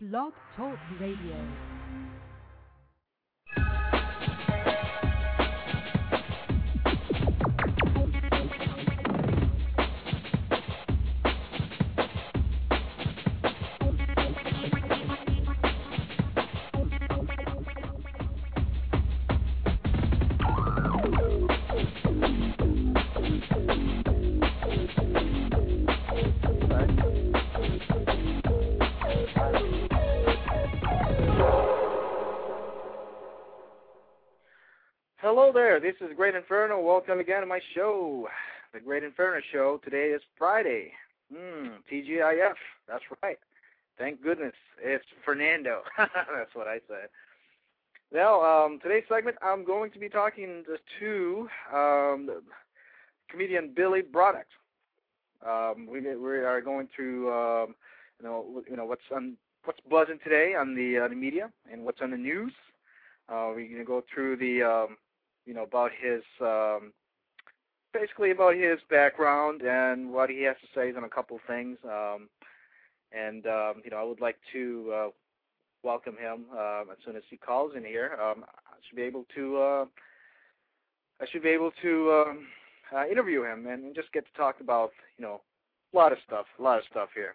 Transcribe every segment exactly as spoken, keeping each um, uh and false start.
Blog Talk Radio. Hello there, this is Great Inferno. Welcome again to my show, The Great Inferno Show. Today is Friday. Hmm, T G I F, that's right. Thank goodness it's Fernando. That's what I said. Now, um, today's segment, I'm going to be talking to um, comedian Billy Broderick. Um, we, we are going to, um, you know, you know what's on, what's buzzing today on the, uh, the media and what's on the news. Uh, we're going to go through the um, you know, about his, um, basically about his background and what he has to say on a couple of things. Um, and, um, you know, I would like to uh, welcome him uh, as soon as he calls in here. Um, I should be able to, uh, I should be able to um, uh, interview him and just get to talk about, you know, a lot of stuff, a lot of stuff here.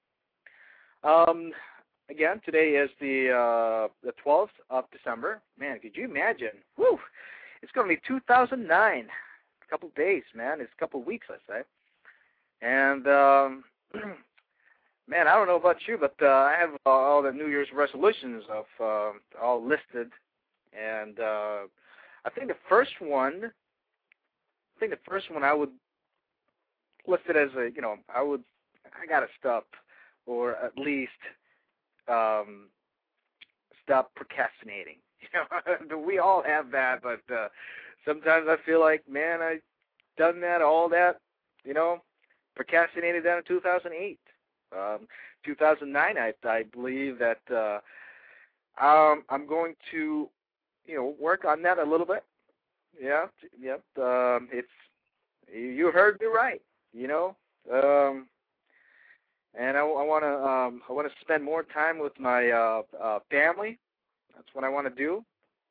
Um, again, today is the uh, the twelfth of December. Man, could you imagine? Woo! It's going to be two thousand nine. A couple of days, man. It's a couple of weeks, I say. And, um, man, I don't know about you, but uh, I have uh, all the New Year's resolutions of uh, all listed. And uh, I think the first one, I think the first one I would list it as a, you know, I would, I got to stop, or at least um, stop procrastinating. You know, we all have that, but uh, sometimes I feel like, man, I've done that, all that, you know, procrastinated that in two thousand eight. Um, two thousand nine, I, I believe that uh, um, I'm going to, you know, work on that a little bit. Yeah, yep. Um, it's, you heard me right, you know. Um, and I, I want to, um, I want to spend more time with my uh, uh, family. That's what I want to do.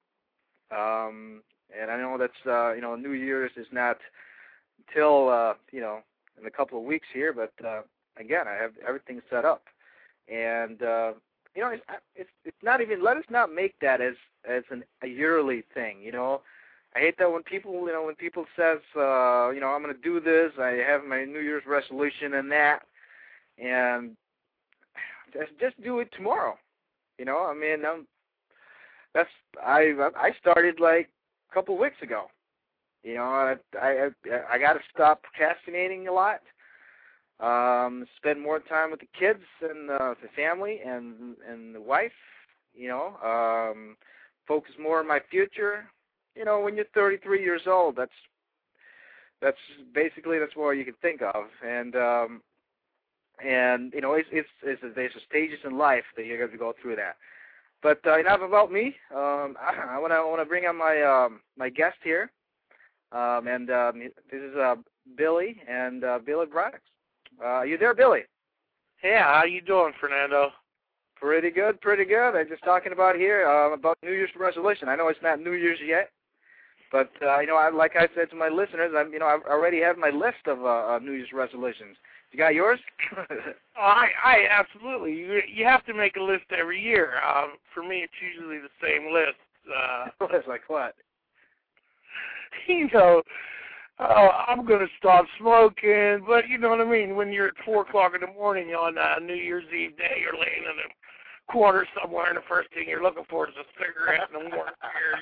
Um, and I know that's, uh, you know, New Year's is not until, uh, you know, in a couple of weeks here, but, uh, again, I have everything set up. And, uh, you know, it's, it's, it's not even, let us not make that as, as an, a yearly thing, you know. I hate that when people, you know, when people says, uh, you know, I'm going to do this, I have my New Year's resolution and that, and just, just do it tomorrow. You know, I mean, I'm, That's I I started like a couple of weeks ago. You know, I I I got to stop procrastinating a lot. Um, spend more time with the kids and uh, the family and and the wife. You know, um, focus more on my future. You know, when you're thirty-three years old, that's that's basically that's what you can think of. And um, and you know, it's it's, it's there's stages in life that you have to go through that. But uh, enough about me. Um, I want to want to bring on my um, my guest here, um, and um, this is uh, Billy and uh, Billy Broderick. Uh, are you there, Billy? Yeah, how you doing, Fernando? Pretty good, pretty good. I'm just talking about here uh, about New Year's resolution. I know it's not New Year's yet, but uh, you know, I, like I said to my listeners, I'm you know I already have my list of uh, uh, New Year's resolutions. You got yours? oh, I, I absolutely. You, you have to make a list every year. Um, for me, it's usually the same list. Uh, List like what? You know, uh, I'm going to stop smoking, but you know what I mean. When you're at four o'clock in the morning on uh, New Year's Eve day, you're laying in a corner somewhere, and the first thing you're looking for is a cigarette and a warm beer.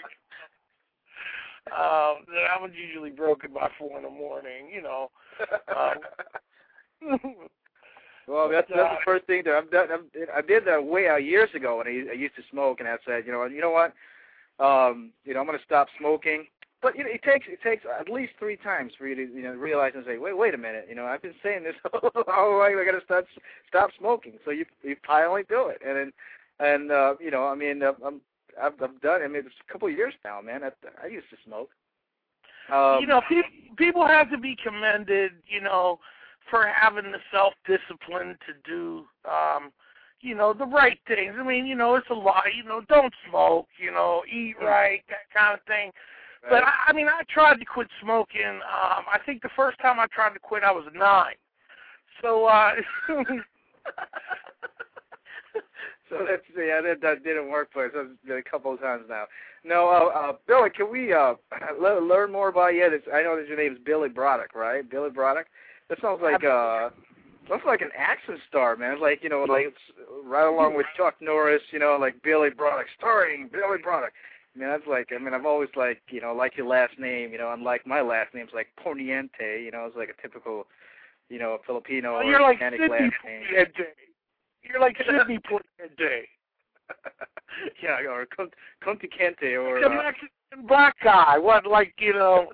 Um, that one's usually broken by four in the morning. You know. Um, Well, that's, that's the first thing that I've done. I've, I did that way out years ago when I, I used to smoke, and I said, you know, you know what, um, you know, I'm going to stop smoking. But you know, it takes it takes at least three times for you to you know realize and say, wait, wait a minute, you know, I've been saying this all I got to stop stop smoking. So you you finally do it, and then, and uh, you know, I mean, I'm I've, I've done. I mean, it's a couple of years now, man. I, I used to smoke. Um, you know, pe- people have to be commended, you know, for having the self-discipline to do, um, you know, the right things. I mean, you know, it's a lot. You know, don't smoke. You know, eat right, that kind of thing. Right. But I, I mean, I tried to quit smoking. Um, I think the first time I tried to quit, I was nine. So, uh, so that's yeah, that, that didn't work for us a couple of times now. No, uh, uh, Billy, can we uh, learn more about you? This, I know that your name is Billy Broderick, right? Billy Broderick. That sounds like uh, sounds like an action star, man. It's like, you know, like it's right along with Chuck Norris, you know, like Billy Broderick, starring Billy Broderick. I mean, that's like, I mean, I've always like, you know, like your last name, you know, unlike my last name's like Poniente, you know, it's like a typical, you know, Filipino oh, or you're like Hispanic Sidney last name. Poniente. You're like Sidney Poniente. Yeah, or Conti Kente, or the uh, Mexican black guy. What, like, you know,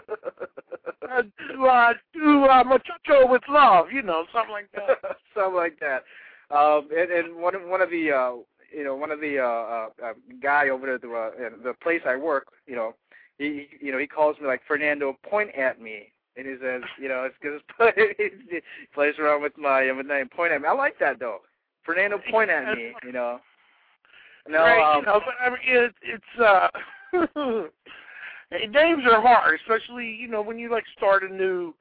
uh, to, uh, to uh, muchacho with love, you know, something like that. Something like that. Um, and, and one of one of the uh, you know one of the uh, uh, guy over there at the uh, the place I work, you know, he you know he calls me like, Fernando, point at me. And he says, you know, it's because he plays around with my with my point at me. I like that though. Fernando, point at me. You know. No, right, um, you know, but I mean, it, it's uh, names are hard, especially, you know, when you like start a new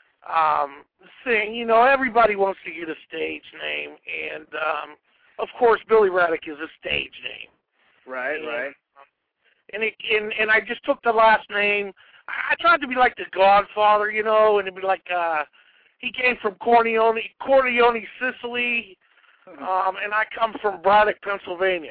um thing. You know, everybody wants to get a stage name, and um, of course, Billy Broderick is a stage name. Right, and, right. And it and and I just took the last name. I tried to be like the Godfather, you know, and it'd be like uh, he came from Corleone, Corleone, Sicily, um, and I come from Braddock, Pennsylvania.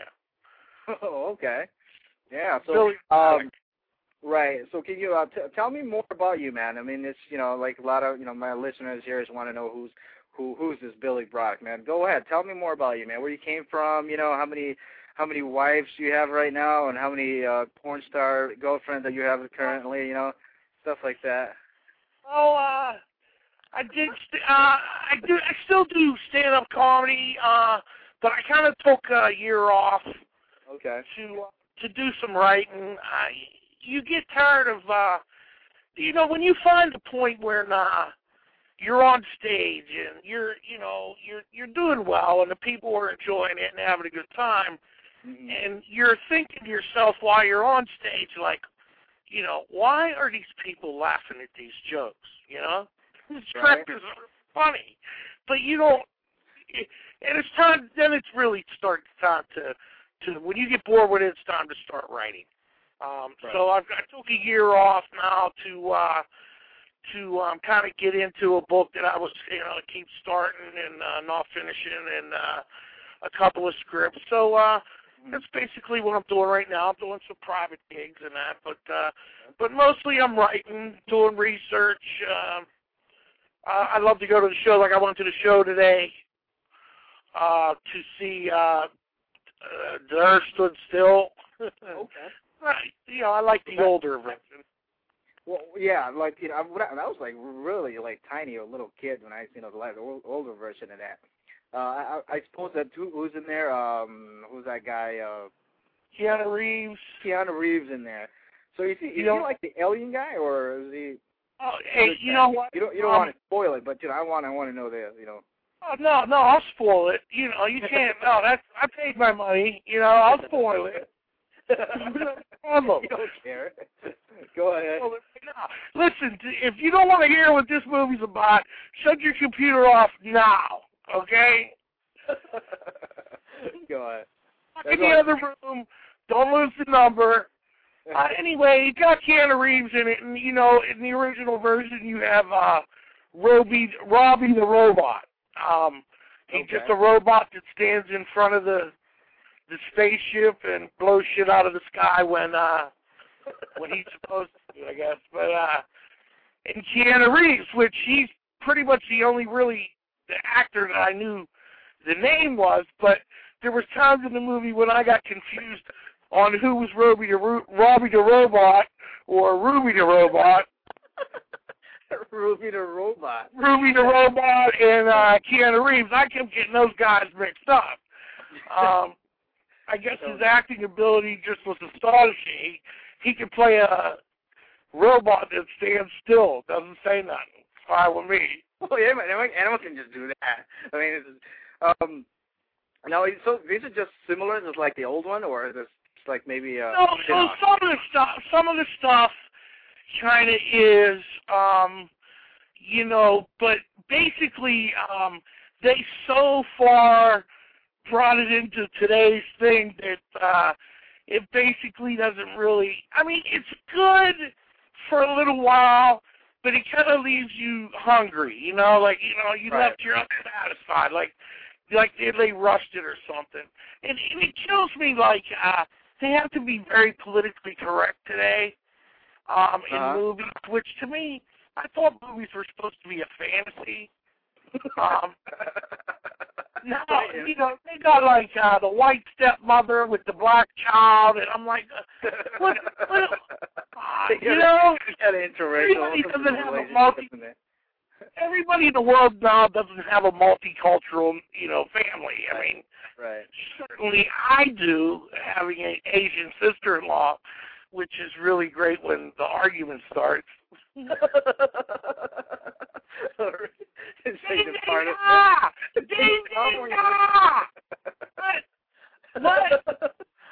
Oh, okay. Yeah. So, Billy um, right. So, can you uh, t- tell me more about you, man? I mean, it's, you know, like a lot of, you know, my listeners here just want to know who's who who's this Billy Broderick, man. Go ahead, tell me more about you, man. Where you came from, you know, how many how many wives you have right now, and how many uh, porn star girlfriends that you have currently, you know, stuff like that. Oh, uh, I did. St- uh, I do. I still do stand-up comedy, uh, but I kind of took a year off. Okay. To uh, to do some writing. Uh, you get tired of, uh, you know, when you find a point where uh, you're on stage and you're, you know, you're you're doing well and the people are enjoying it and having a good time, mm-hmm. and you're thinking to yourself while you're on stage, like, you know, why are these people laughing at these jokes? You know, this right. crap is funny, but you don't. It, and it's time. Then it's really start time to. To, when you get bored with it, it's time to start writing. Um, right. So I've, I took a year off now to uh, to um, kind of get into a book that I was, you know, keep starting and uh, not finishing, and uh, a couple of scripts. So uh, mm-hmm. that's basically what I'm doing right now. I'm doing some private gigs and that, but uh, but mostly I'm writing, doing research. Uh, uh, I love to go to the show. Like I went to the show today uh, to see. Uh, Uh, the Earth Stood Still. Okay. Right. You know, I like the older version. Well, yeah, like, you know, I, I was like really like tiny, a little kid when I, you know, the, the older version of that. Uh, I, I suppose that who, who's in there? Um, who's that guy? Uh, Keanu Reeves. Keanu Reeves in there. So you see, is you he like the alien guy, or is he? Oh, hey, you know what? You don't, you don't um, want to spoil it, but you know, I want, I want to know the, you know. Oh, no, no, I'll spoil it. You know, you can't. No, that's I paid my money. You know, I'll spoil it. No you don't care. Go ahead. Listen, if you don't want to hear what this movie's about, shut your computer off now. Okay? Go ahead. Walk in the other room. Don't lose the number. Uh, anyway, you got Keanu Reeves in it, and you know, in the original version, you have uh, Robbie, Robbie the robot. Um, he's okay. just a robot that stands in front of the the spaceship and blows shit out of the sky when uh, when he's supposed to, I guess. But uh, and Keanu Reeves, which he's pretty much the only really the actor that I knew the name was. But there was times in the movie when I got confused on who was Robbie the Ro- Robbie the robot or Ruby the robot. Ruby the Robot. Ruby the Robot and uh, Keanu Reeves. I kept getting those guys mixed up. Um, I guess his acting ability just was astonishing. He, he could play a robot that stands still, doesn't say nothing. It's fine with me. Well, yeah, anyone can just do that. I mean, it's, um, Now, so these are just similar, just like the old one, or is this like maybe a no, no, some of the stuff, some of the stuff kind of is, um, you know, but basically, um, they so far brought it into today's thing that uh, it basically doesn't really. I mean, it's good for a little while, but it kind of leaves you hungry. You know, like you know, you right. left you're unsatisfied, like like they, they rushed it or something. And, and it kills me. Like uh, they have to be very politically correct today um, in uh-huh. movies, which to me, I thought movies were supposed to be a fantasy. um, no, you know, they got like uh, the white stepmother with the black child, and I'm like, uh, what, what, uh, you know, everybody doesn't have a multi, everybody in the world now doesn't have a multicultural, you know, family. I mean, right. certainly I do, having an Asian sister-in-law, which is really great when the argument starts. It's like the part of What? What?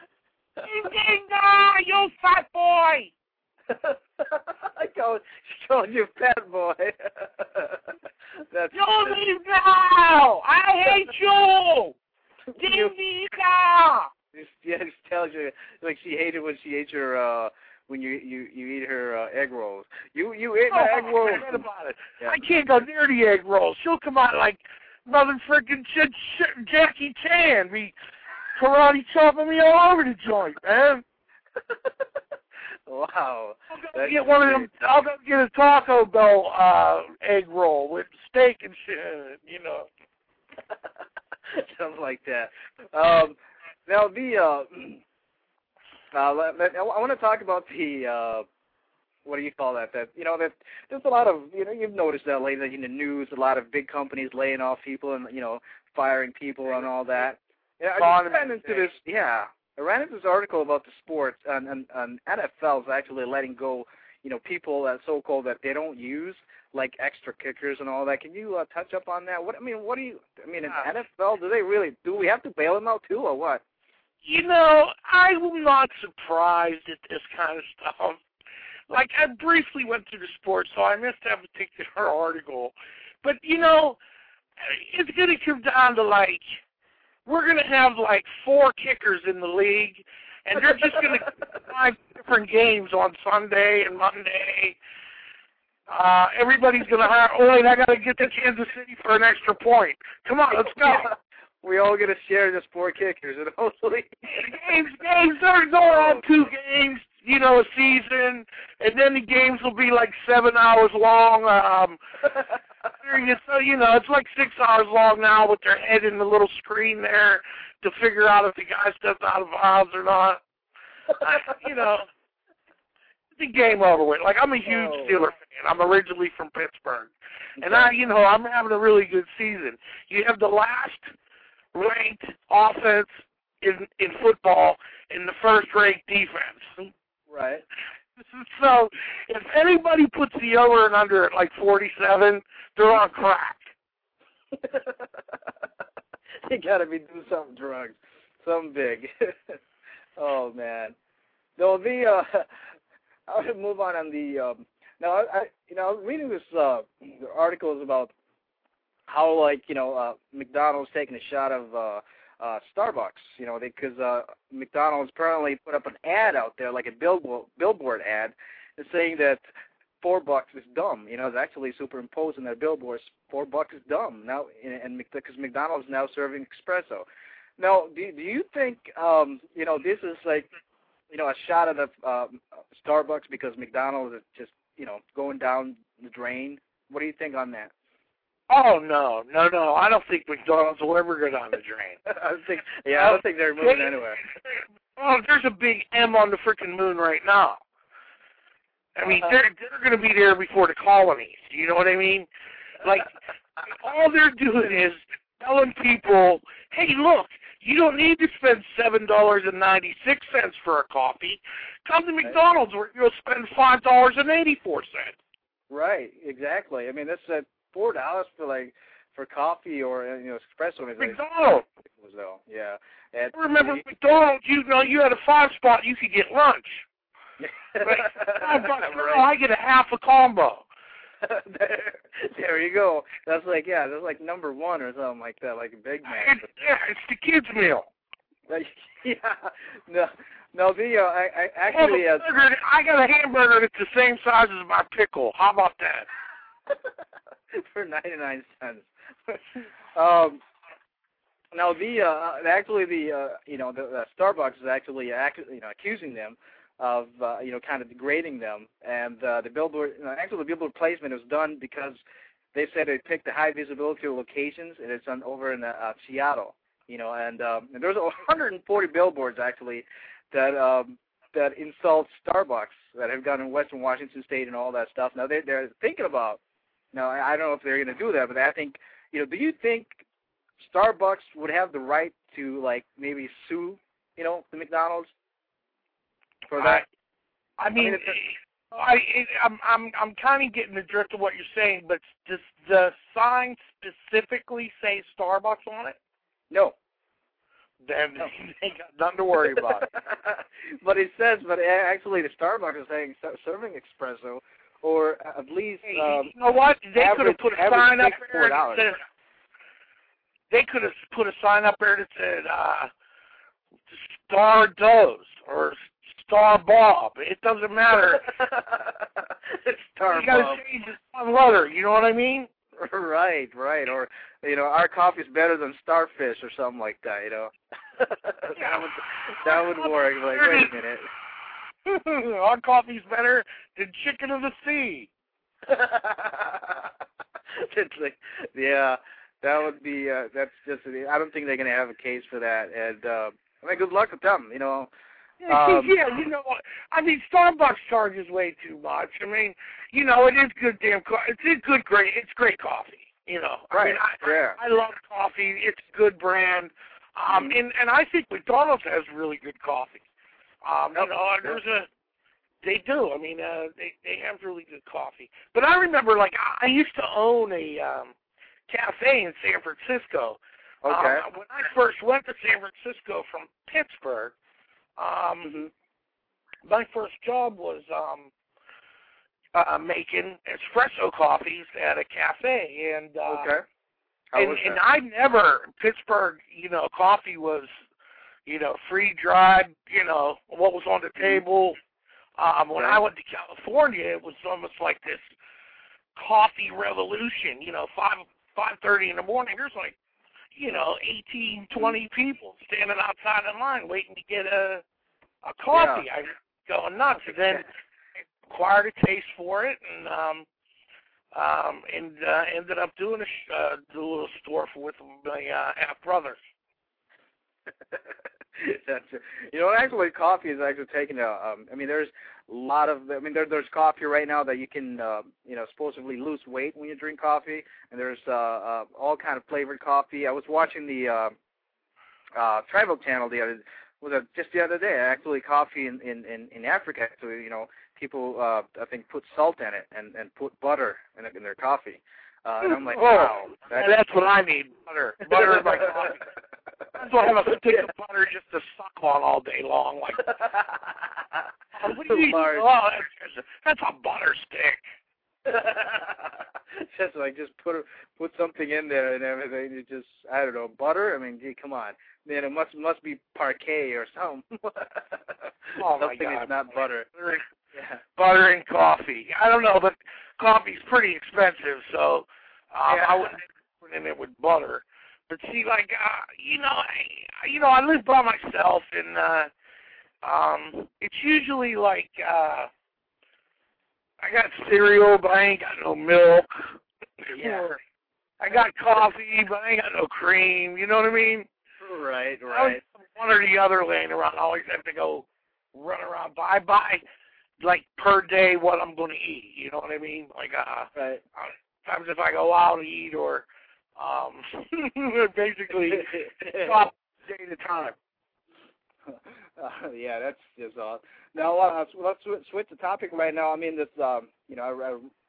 You fat boy! I called, called you fat boy. That's you leave now! I hate you! Dinga! Yeah, she tells you like she hated when she ate your uh when you you you eat her uh, egg rolls. You you ate my oh, egg rolls. Forget about it. Yeah. I can't go near the egg rolls. She'll come out like mother freaking Jackie Chan, be karate chopping me all over the joint, man. Wow. I'll go get one great. of them. I'll go get a Taco Bell uh, egg roll with steak and shit. You know. Something like that. Um, now the uh, uh, I want to talk about the uh, what do you call that? That you know that there's a lot of you know you've noticed that lately in the news, a lot of big companies laying off people and you know firing people and all that. Yeah, I just ran into this. Yeah, I ran into this article about the sports and and, and N F L is actually letting go you know people that so-called that they don't use. Like extra kickers and all that. Can you uh, touch up on that? What I mean, what do you? I mean, in yeah. N F L, do they really? Do we have to bail them out too, or what? You know, I'm not surprised at this kind of stuff. Like, I briefly went through the sports, so I missed that particular article. But you know, it's going to come down to like, we're going to have like four kickers in the league, and they're just going to five different games on Sunday and Monday. Uh, everybody's going to hire, oh, wait, I got to get to Kansas City for an extra point. Come on, let's go. Yeah. We all going to share this four kickers. And hopefully. games, games, they're going on two games, you know, a season, and then the games will be like seven hours long. Um, so, you know, it's like six hours long now with their head in the little screen there to figure out if the guy stepped out of bounds or not. I, you know. The game over with. Like, I'm a huge oh. Steeler fan. I'm originally from Pittsburgh. Okay. And, I, you know, I'm having a really good season. You have the last ranked offense in, in football and the first ranked defense. Right. So, if anybody puts the over and under at like forty-seven, they're on crack. You got to be doing something drugs. Something big. Oh, man. No, the... Uh, I want to move on on the um, now. I, I you know I was reading this uh, articles about how like you know uh, McDonald's taking a shot of uh, uh, Starbucks. You know because uh, McDonald's apparently put up an ad out there like a billboard billboard ad, and saying that four bucks is dumb. You know it's actually superimposed in their billboards. Four bucks is dumb now, and because McDonald's is now serving espresso. Now, do do you think um, you know this is like you know, a shot at the uh, Starbucks because McDonald's is just, you know, going down the drain? What do you think on that? Oh, no, no, no. I don't think McDonald's will ever go down the drain. I don't think, yeah, I don't think they're moving anywhere. Oh, there's a big M on the freaking moon right now. I mean, uh-huh. they're, they're going to be there before the colonies. You know what I mean? Like, all they're doing is telling people, hey, look, you don't need to spend seven dollars and ninety-six cents for a coffee. Come to McDonald's where you'll spend five dollars and eighty-four cents. Right, exactly. I mean, that's uh, four dollars for, like, for coffee or you know espresso. It's McDonald's. Like, though, yeah. And I remember the, McDonald's. You know, you had a five spot. You could get lunch. Right? Five bucks. Right. No, I get a half a combo. there, there you go. That's like yeah, that's like number one or something like that, like a Big Mac. It's, yeah, it's the kids' meal. Like, yeah, no, no. The uh, I, I I, actually have a burger, I got a hamburger that's the same size as my pickle. How about that? For ninety-nine cents. um, now the uh, actually the uh, you know the uh, Starbucks is actually ac- you know accusing them of uh, you know kind of degrading them, and uh, the billboard you know, actually the billboard placement was done because they said they picked the high visibility locations, and it's on over in uh, Seattle, you know, and, um, and there's one hundred forty billboards actually that um, that insult Starbucks that have gone in Western Washington State and all that stuff. Now they they're thinking about. Now I don't know if they're going to do that, but I think you know. Do you think Starbucks would have the right to like maybe sue you know the McDonald's? For that, I, I mean, I mean I, it, I'm I'm I'm kind of getting the drift of what you're saying, but does the sign specifically say Starbucks on it? No. Then no. they got nothing to worry about. But it says, but actually, the Starbucks is saying serving espresso, or at least. Hey, um, you know what? They average, could have put a sign up there that dollars. said. They could have put a sign up there that said uh, Star Dose or Star Bob. It doesn't matter. It's Star you gotta Bob. change the one letter. You know what I mean? Right, right. Or you know, our coffee's better than Starfish or something like that. You know, that would that would work. Like, wait a minute. Our coffee's better than Chicken of the Sea. It's like, yeah, that would be. Uh, that's just. I don't think they're gonna have a case for that. And uh, I mean, good luck with them. You know. Um, yeah, you know what? I mean, Starbucks charges way too much. I mean, you know, it is good damn coffee. It's good, great. It's great coffee. You know, right? I mean, I, yeah. I, I love coffee. It's a good brand. Um, mm-hmm. and and I think McDonald's has really good coffee. Um, you know, there's a. They do. I mean, uh, they they have really good coffee. But I remember, like, I used to own a um, cafe in San Francisco. Okay. Um, when I first went to San Francisco from Pittsburgh. Um, mm-hmm. My first job was um, uh, making espresso coffees at a cafe, and uh, okay, How and, was that? and I never Pittsburgh. You know, coffee was, you know, free dried. You know, what was on the table. Um, when okay. I went to California, it was almost like this coffee revolution. You know, five five thirty in the morning. There's like, you know, eighteen, twenty people standing outside in line waiting to get a a coffee. Yeah. I was going nuts. And then acquired a taste for it, and um, um, and uh, ended up doing a sh- uh, do a little store for with my uh, half brothers. That's you know, actually, coffee is actually taking a. Um, I mean, there's a lot of. I mean, there, there's coffee right now that you can, uh, you know, supposedly lose weight when you drink coffee, and there's uh, uh, all kind of flavored coffee. I was watching the uh, uh, Travel Channel the other was it just the other day. Actually, coffee in in in, in Africa. So you know, people uh, I think put salt in it and and put butter in, it, in their coffee. Uh, and I'm like, oh, wow, that's, that's what I need. Butter, butter in my coffee. That's why I have a stick of butter just to suck on all day long. Like, oh, what do you mean? Oh, that's, that's a butter stick. Just like just put put something in there and everything. You just I don't know butter. I mean, gee, come on. Man, it must must be parquet or something. Oh my something God. that's not butter. Butter, yeah. butter and coffee. I don't know, but coffee's pretty expensive, so um, yeah. I wouldn't put in it with butter. But see, like, uh, you know, I, you know, I live by myself, and uh, um, it's usually like uh, I got cereal, but I ain't got no milk. Yeah. Or I got coffee, but I ain't got no cream. You know what I mean? Right, I right. one or the other laying around. I always have to go run around. Buy, buy, like, per day what I'm going to eat. You know what I mean? Like, uh, right. sometimes if I go out to eat or um, basically stop day at a time. Uh, yeah, that's just awesome. Now, uh, let's switch the topic right now. I mean, this, um, you know, I, I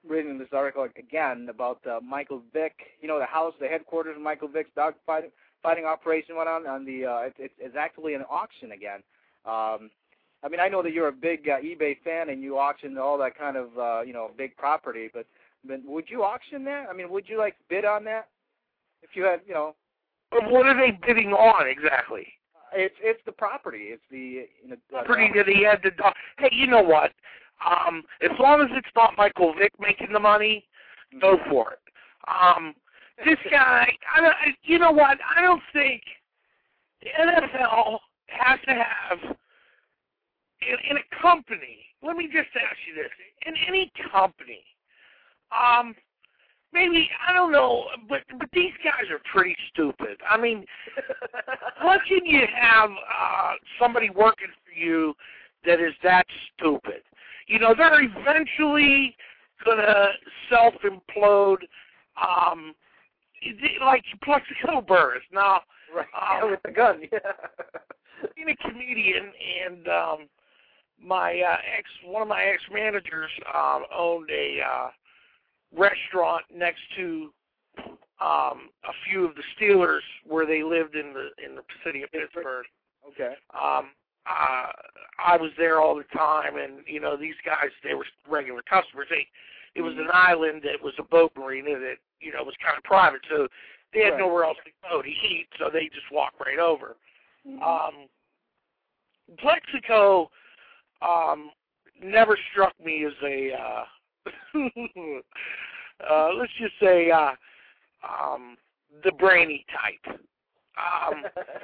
reading this article again about uh, Michael Vick. You know, the house, the headquarters of Michael Vick's dog fighting, fighting operation went on. on the uh, it, it, It's actually an auction again. Um, I mean, I know that you're a big uh, eBay fan and you auction all that kind of, uh, you know, big property, but, but would you auction that? I mean, would you, like, bid on that? If you had, you know. What are they bidding on exactly? It's it's the property. It's the you know, property that he had to. Hey, you know what? Um, as long as it's not Michael Vick making the money, go for it. Um, this guy, I, I, you know what? I don't think the N F L has to have in, in a company. Let me just ask you this: in any company, um, maybe I don't know, but but these guys are pretty stupid. I mean, how can you have uh, somebody working for you that is that stupid? You know, they're eventually gonna self-implode, um, like Plexico Burrs. Now, right, um, yeah, with the gun. Yeah. Being a comedian, and um, my uh, ex, one of my ex-managers um, owned a uh, restaurant next to um, a few of the Steelers where they lived in the in the city of Pittsburgh. Okay. Um, uh, I was there all the time, and you know these guys, they were regular customers. They, it was an island that was a boat marina that you know was kind of private, so they had right. nowhere else to go to eat, so they just walked right over. Mm-hmm. Um, Plexico um, never struck me as a uh, uh, let's just say uh, um, the brainy type. Um,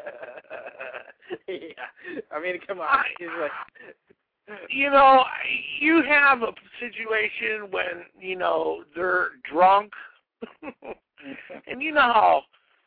yeah, I mean, come on. I, He's like, you know, you have a situation when you know they're drunk, and you know how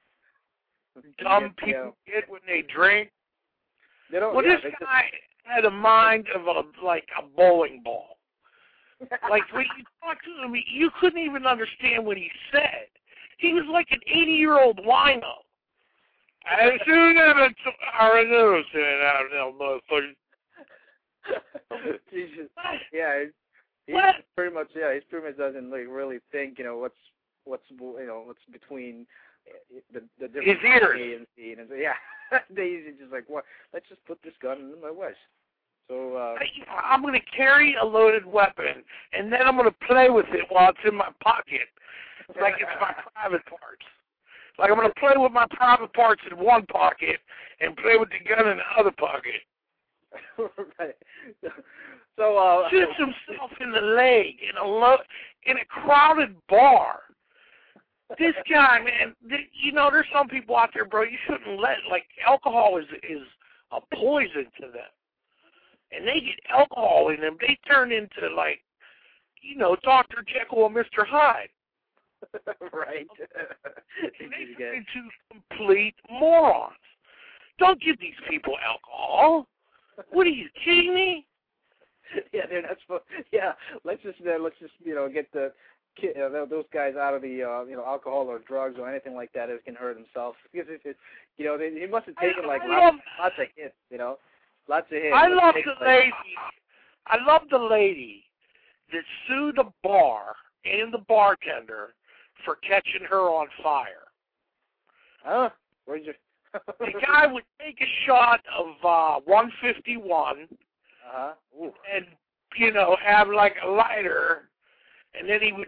dumb people yeah. get when they drink. They don't, well, yeah, this guy just... had a mind of a like a bowling ball. Like when you talk to him, you couldn't even understand what he said. He was like an eighty-year-old wino. As soon as I know it out now, motherfucker. Jesus. Yeah, he's what? pretty much. Yeah, he's pretty much doesn't like really think. You know what's what's you know what's between the the different his ears. A and C, and yeah, they just like what? Let's just put this gun in my waist. So uh, I'm going to carry a loaded weapon, and then I'm going to play with it while it's in my pocket, like it's my private parts. Like I'm going to play with my private parts in one pocket and play with the gun in the other pocket. Right. So uh, shoots himself in the leg in a lo- in a crowded bar. This guy, man, th- you know, there's some people out there, bro. You shouldn't let like alcohol is is a poison to them, and they get alcohol in them. They turn into like, you know, Doctor Jekyll and Mister Hyde. Right. And they turn into complete morons. Don't give these people alcohol. What are you kidding me? Yeah, they're not supposed. Yeah, let's just uh, let's just you know get the kid, uh, those guys out of the uh, you know alcohol or drugs or anything like that that can hurt himself. Because it, it, you know they, he must have taken I, like I lots, love, lots of hits. You know, lots of hits. I love the like, lady. I love the lady that sued the bar and the bartender for catching her on fire. Huh? Where'd you? The guy would take a shot of uh, one fifty-one uh-huh. and, you know, have like a lighter, and then he would,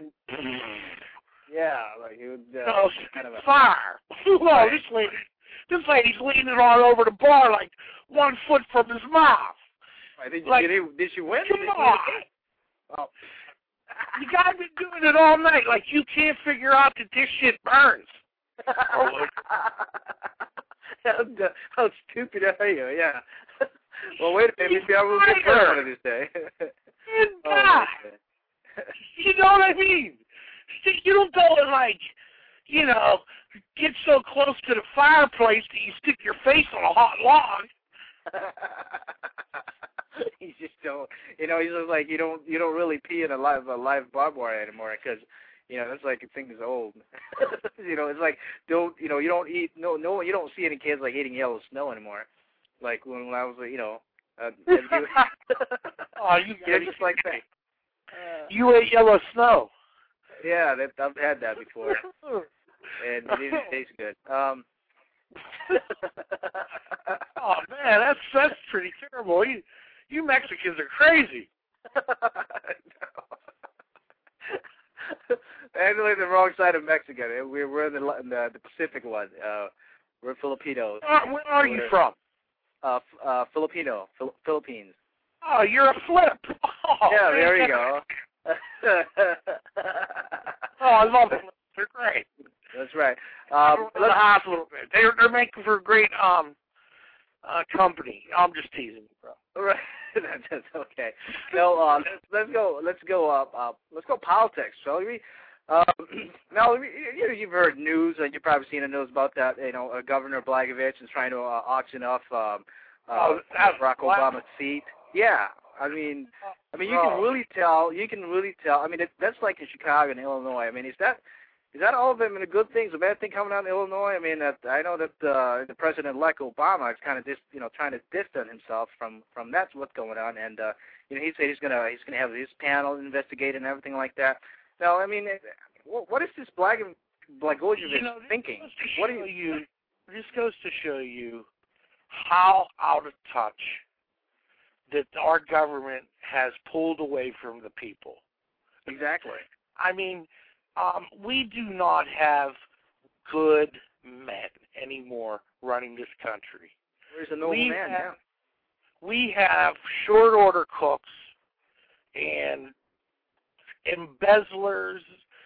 yeah, like he would, uh, you know, kind of a... fire. Well, this lady, this lady's leaning all over the bar like one foot from his mouth. Right, did, like, did, he, did she win? Come did on. Oh. The guy been doing it all night. Like, you can't figure out that this shit burns. how, how stupid are you? Yeah. Well, wait a minute. Maybe I will get burned one of these days. And God. Oh, you know what I mean? You don't go and, like, you know, get so close to the fireplace that you stick your face on a hot log. You just don't, you know. He's just like you don't, you don't really pee in a live, a live barbed wire anymore because, you know, that's like a thing is old. You know, it's like don't, you know, you don't eat, no, no, you don't see any kids like eating yellow snow anymore. Like when, when I was, you know, uh, you, oh, you yeah, just like that. Uh, you ate yellow snow. Yeah, that, I've had that before, and it didn't taste good. Um. Oh man, that's that's pretty terrible. You, you Mexicans are crazy. Actually, the wrong side of Mexico. We're we're in the in the, the Pacific one. Uh, we're Filipinos. Uh, where are you we're, from? Uh, uh, Filipino, Phil- Philippines. Oh, you're a flip. Oh, yeah, man. there you go. Oh, I love it. They're great. That's right. Um, Um, let's house a little bit. They're they're making for a great um uh company. I'm just teasing you, bro. Right. That's okay. No, uh, let's, let's go. Let's go up. Uh, let's go politics, shall we? Um, now, you, you've heard news, and you've probably seen the news about that. You know, uh, Governor Blagojevich is trying to uh, auction off um, uh, Oh, that's Barack what? Obama's seat. Yeah, I mean, I mean, you Bro. can really tell. You can really tell. I mean, it, that's like in Chicago and Illinois. I mean, is that is that all of them? I mean, a good thing, a bad thing coming out in Illinois? I mean, that I know that uh, the president-elect Obama is kind of dis, you know, trying to distance himself from from that's what's going on, and uh, you know, he said he's gonna he's gonna have his panel investigate and everything like that. Now, I mean, what, what is this Blag Blagojevich you know, thinking? Goes to What show do you? you? This goes to show you how out of touch that our government has pulled away from the people. Exactly. I mean, um, we do not have good men anymore running this country. Where's the noble we man? Have, yeah. We have short order cooks and embezzlers,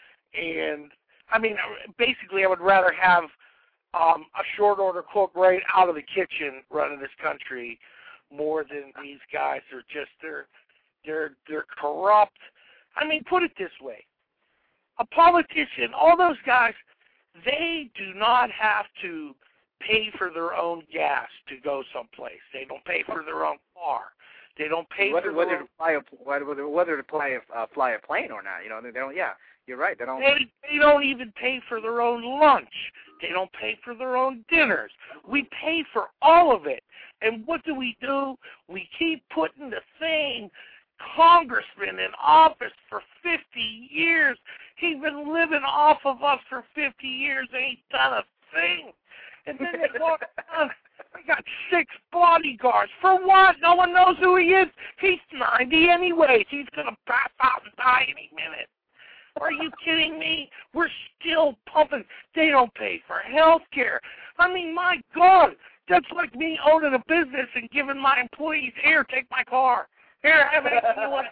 and I mean, basically, I would rather have um, a short order cook right out of the kitchen running this country more than these guys are just they're they're they're corrupt. I mean, put it this way: a politician, all those guys, they do not have to pay for their own gas to go someplace. They don't pay for their own car. They don't pay whether, for whether their to own... fly a whether whether to fly a uh, fly a plane or not. You know, they don't. Yeah, you're right. They don't. They they don't even pay for their own lunch. They don't pay for their own dinners. We pay for all of it. And what do we do? We keep putting the same congressman in office for fifty years. He's been living off of us for fifty years and ain't done a thing. And then they walk around. They got six bodyguards. For what? No one knows who he is. He's ninety anyways. He's going to pass out and die any minute. Are you kidding me? We're still pumping. They don't pay for health care. I mean, my God, that's like me owning a business and giving my employees, here, take my car. Here, have it. You know what?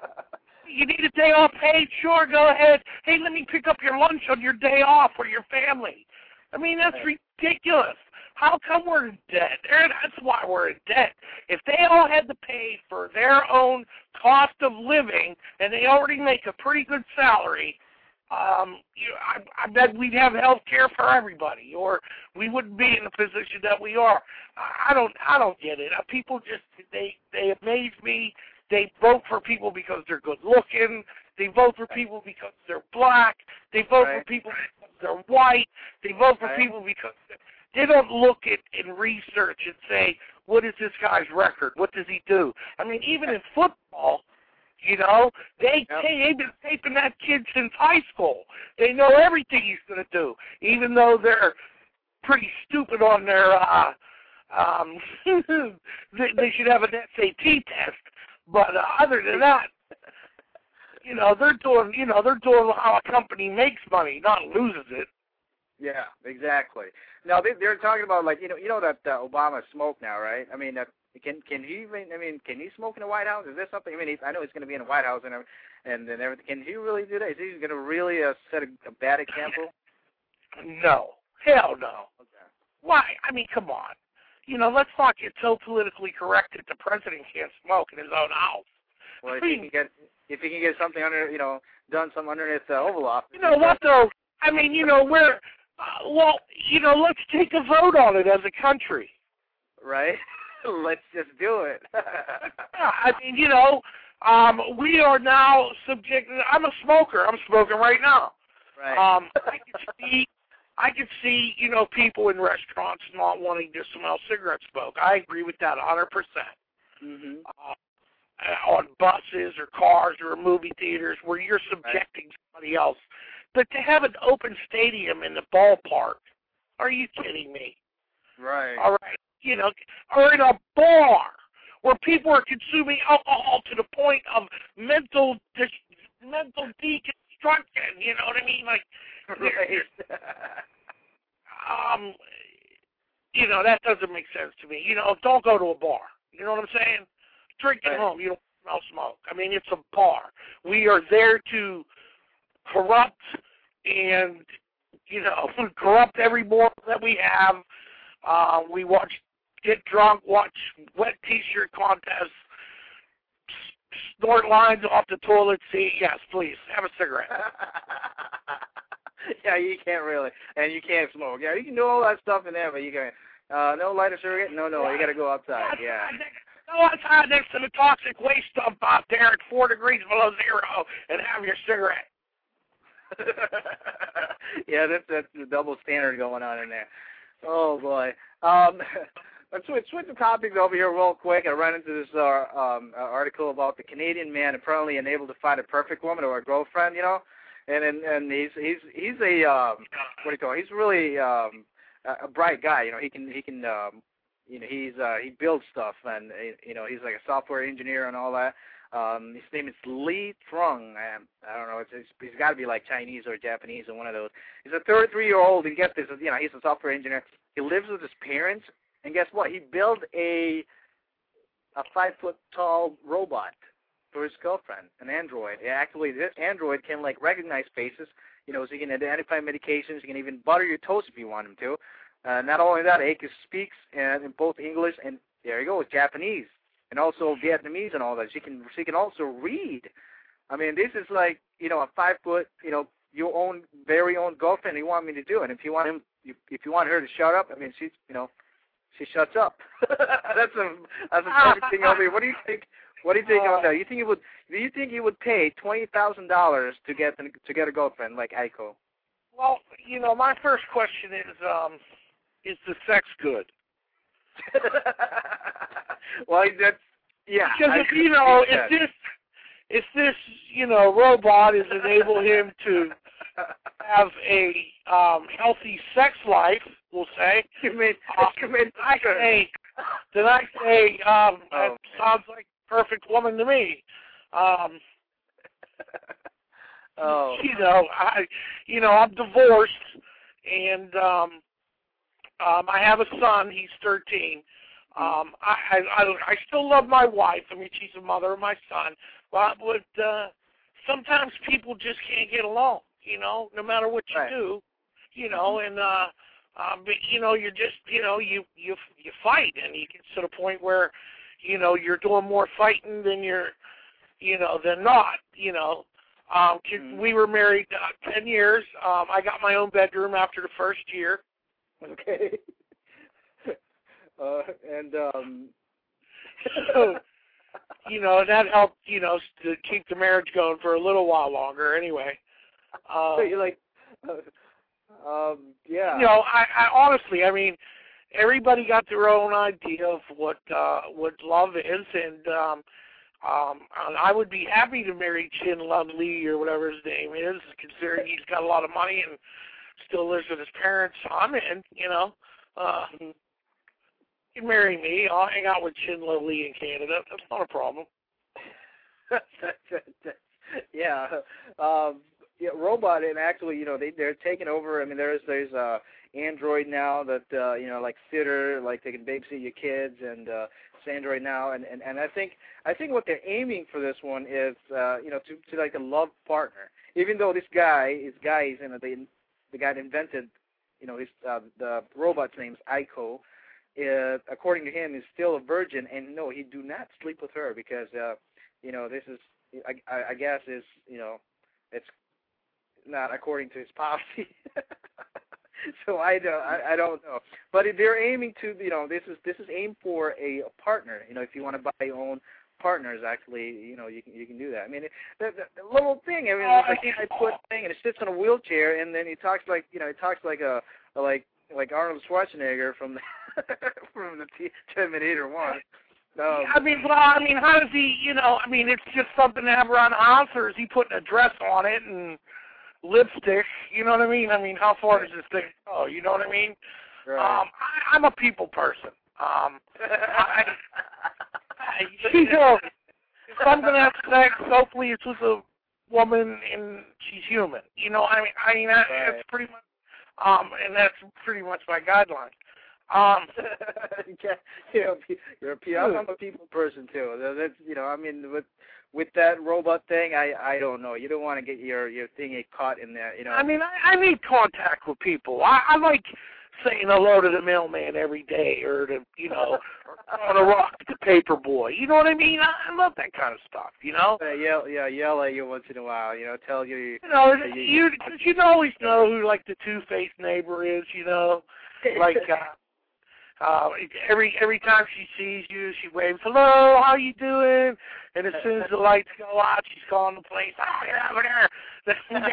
You need a day off paid? Sure, go ahead. Hey, let me pick up your lunch on your day off for your family. I mean, that's ridiculous. How come we're in debt? That's why we're in debt. If they all had to pay for their own cost of living, and they already make a pretty good salary, um, you, I, I bet we'd have health care for everybody, or we wouldn't be in the position that we are. I don't, I don't get it. People just they they amaze me. They vote for people because they're good looking. They vote for people because they're black. They vote right. for people because they're white. They vote for right. people because they don't look at and research and say, what is this guy's record? What does he do? I mean, even in football, you know, they, yep. they, they've been taping that kid since high school. They know everything he's going to do, even though they're pretty stupid on their, uh, um, they, they should have an S A T test. But uh, other than that, you know, they're doing, you know, they're doing how a company makes money, not loses it. Yeah, exactly. Now they, they're talking about like you know you know that uh, Obama smoked now, right? I mean, uh, can can he even? I mean, can he smoke in the White House? Is there something? I mean, he's, I know he's going to be in the White House and and and everything. Can he really do that? Is he going to really uh, set a, a bad example? No, hell no. Okay. Why? I mean, come on. You know, let's not get so politically correct that the president can't smoke in his own house. Well, if he can get if he can get something under, you know, done some underneath the Oval Office. You know what though? I mean, you know, we're uh, well, you know, let's take a vote on it as a country. Right. Let's just do it. Yeah, I mean, you know, um, we are now subject. I'm a smoker. I'm smoking right now. Right. Um, I can see. I can see, you know, people in restaurants not wanting to smell cigarette smoke. I agree with that one hundred percent. Mm-hmm. Uh, uh, on buses or cars or movie theaters where you're subjecting somebody else. But to have an open stadium in the ballpark, are you kidding me? Right. All right. You know, or in a bar where people are consuming alcohol to the point of mental dis- mental deconstruction. You know what I mean? Like, right. um, you know, that doesn't make sense to me. You know, don't go to a bar. You know what I'm saying? Drink at right. home. You don't smell smoke. I mean, it's a bar. We are there to corrupt and, you know, corrupt every moral that we have. Uh, we watch, get drunk, watch wet T-shirt contests, snort lines off the toilet seat. Yes, please, have a cigarette. Yeah, you can't really, and you can't smoke. Yeah, you can do all that stuff in there, but you can uh, no light a cigarette. No, no, you got to go outside. Yeah. Go outside next to the toxic waste dump out there at four degrees below zero and have your cigarette. Yeah, that's that's the double standard going on in there. Oh boy. Um, let's switch, switch the topics over here real quick. I ran into this uh, um, uh, article about the Canadian man apparently unable to find a perfect woman or a girlfriend. You know, and and, and he's he's he's a um, what do you call it? He's really um, a, a bright guy. You know, he can he can um, you know he's uh, he builds stuff, and you know he's like a software engineer and all that. Um, his name is Lee Trung. I, I don't know. It's, it's, he's got to be like Chinese or Japanese or one of those. He's a thirty-three-year-old, and get this, you know, he's a software engineer. He lives with his parents, and guess what? He built a a five-foot-tall robot for his girlfriend, an android. It actually, this android can like recognize faces. You know, so he can identify medications. He can even butter your toast if you want him to. Uh, not only that, it speaks in, in both English and there you go, Japanese. And also Vietnamese and all that. She can she can also read. I mean, this is like, you know, a five foot, you know, your own very own girlfriend. You want me to do it. If you want him, if you want her to shut up, I mean, she's, you know, she shuts up. that's a that's a perfect thing over here. What do you think? What do you think on that? You think you would? Do you think you would pay twenty thousand dollars to get to get a girlfriend like Aiko? Well, you know, my first question is, um, is the sex good? Well, that's yeah. Because if, you know, if this, if this, you know, robot is enable him to have a um, healthy sex life, we'll say, you mean, uh, you mean I say, then I say, um, oh, that sounds like a perfect woman to me. Um, oh, you know, I, you know, I'm divorced, and um, um, I have a son. He's thirteen. Um, I, I, I still love my wife. I mean, she's the mother of my son. But, but uh, sometimes people just can't get along, you know, no matter what you right. do, you know, and, uh, um, but, you know, you're just, you know, you, you, you fight, and you get to the point where, you know, you're doing more fighting than you're, you know, than not, you know. Um, mm-hmm. We were married uh, ten years. Um, I got my own bedroom after the first year. Okay. Uh, and, um, so, you know, that helped, you know, to keep the marriage going for a little while longer anyway. Um, so you're like, uh, um, yeah. You know, I, I honestly, I mean, everybody got their own idea of what, uh, what love is, and, um, um, I would be happy to marry Chin Lung Lee or whatever his name is, considering he's got a lot of money and still lives with his parents. I'm in, you know. Uh, You can marry me. I'll hang out with Chin Lung Lee in Canada. That's not a problem. yeah. Um, yeah, robot, and actually, you know, they, they're taking over. I mean, there's there's uh, Android now that, uh, you know, like sitter, like they can babysit your kids, and uh, it's Android now. And, and, and I think I think what they're aiming for this one is, uh, you know, to, to like a love partner. Even though this guy, this guy is, you know, the, the guy that invented, you know, this, uh, the robot's name's Aiko. Uh, according to him, is still a virgin, and no, he do not sleep with her because, uh, you know, this is, I, I guess, is, you know, it's not according to his policy. So I don't, I, I don't know. But they're aiming to, you know, this is this is aimed for a partner. You know, if you want to buy your own partners, actually, you know, you can you can do that. I mean, the, the, the little thing. I mean, it's like I put thing, and it sits on a wheelchair, and then he talks like, you know, he talks like a, a like like Arnold Schwarzenegger from the from the T- Terminator one. Um, I mean, well, I mean, how does he, you know, I mean, it's just something to have around the house, or is he putting a dress on it and lipstick, you know what I mean? I mean, how far does this thing go, you know what I mean? right. Um, I, I'm a people person. Um, I, I, you know, if I'm going to have sex, hopefully it's with a woman and she's human. You know, I mean, I mean, that, right. that's pretty much, um, and that's pretty much my guideline. Um, you know, you're a people. I'm a people person too. That's, you know, I mean, with with that robot thing, I I don't know. You don't want to get your your thing caught in there. You know. I mean, I, I need contact with people. I, I like saying hello to the mailman every day, or to, you know, on a rock to the paper boy. You know what I mean? I, I love that kind of stuff. You know. Uh, yell, yeah, yell at you once in a while. You know, tell you. You know, uh, you, you you always know who like the two-faced neighbor is. You know, like. Uh, Uh, every every time she sees you, she waves, hello, how you doing? And as soon as the lights go out, she's calling the police. Oh, you're over there.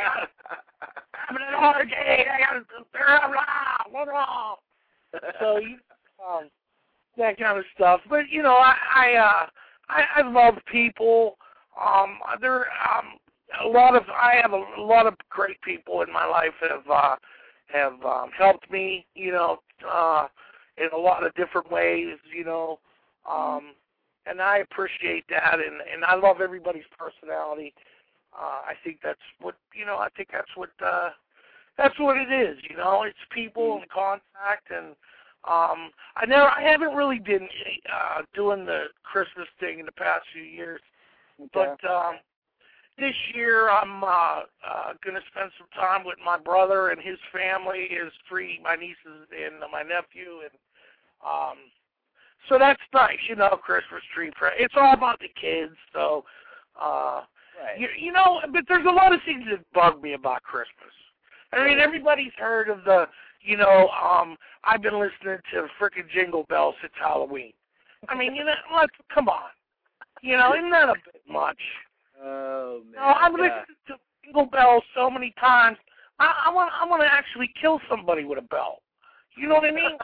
Having a hard day. I got to, what's wrong? So, you, um, that kind of stuff. But, you know, I I, uh, I, I love people. Um, there, um, a lot of, I have a, a lot of great people in my life have, uh, have um, helped me, you know, uh, in a lot of different ways, you know, um, and I appreciate that, and, and I love everybody's personality. Uh, I think that's what, you know, I think that's what, uh, that's what it is, you know, it's people and contact, and um, I never, I haven't really been uh, doing the Christmas thing in the past few years, okay. but um, this year I'm uh, uh, going to spend some time with my brother and his family, his three, my nieces and my nephew, and um, so that's nice, you know, Christmas tree. It's all about the kids, so, uh, right. you, you know, but there's a lot of things that bug me about Christmas. I mean, everybody's heard of the, you know, um, I've been listening to frickin' Jingle Bells since Halloween. I mean, you know, let's, come on. You know, isn't that a bit much? Oh, man. No, I've yeah. listened to Jingle Bells so many times, I, I want I want to actually kill somebody with a bell. You know what I mean?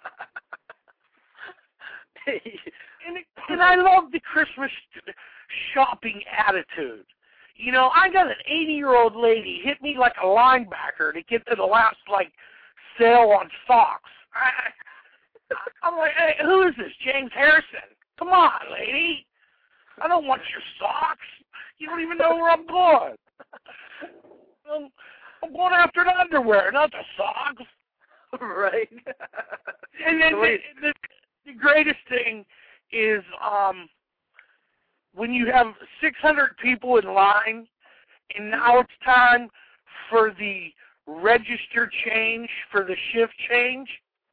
and, it, and I love the Christmas shopping attitude. You know, I got an eighty-year-old lady hit me like a linebacker to get to the last, like, sale on socks. I, I'm like, hey, who is this, James Harrison? Come on, lady. I don't want your socks. You don't even know where I'm going. I'm, I'm going after the underwear, not the socks. Right. And then the, the, the greatest thing is um, when you have six hundred people in line, and now it's time for the register change, for the shift change.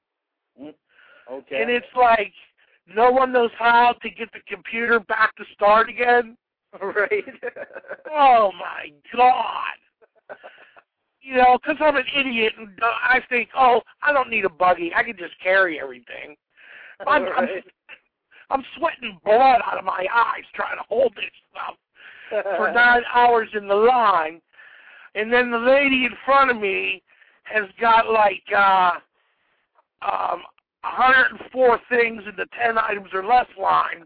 Okay. And it's like no one knows how to get the computer back to start again. Right. Oh, my God. You know, because I'm an idiot, and I think, oh, I don't need a buggy. I can just carry everything. I'm, right. I'm, I'm sweating blood out of my eyes trying to hold this stuff for nine hours in the line. And then the lady in front of me has got, like, uh, um, one hundred four things in the ten items or less line.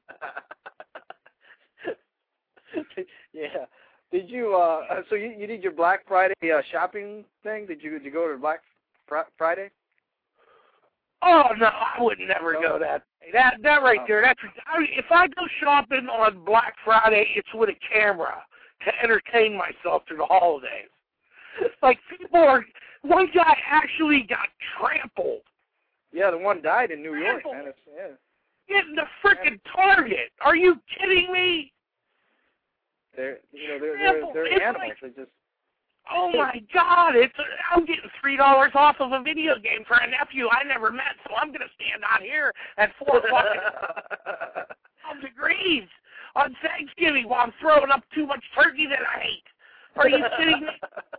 Yeah. Did you, uh, so you, you did your Black Friday uh, shopping thing? Did you, did you go to Black fr- Friday? Oh, no, I would never no. go that day. That, that right oh. there, that's, I, if I go shopping on Black Friday, it's with a camera to entertain myself through the holidays. Like, people are, one guy actually got trampled. Yeah, the one died in New York, man. It's, yeah. In the frickin' Target. Are you kidding me? They're, you know, they're, they're, they're animals. Like, they just. Oh my God! It's I'm getting three dollars off of a video game for a nephew I never met, so I'm gonna stand out here at four degrees on Thanksgiving while I'm throwing up too much turkey that I hate. Are you kidding me?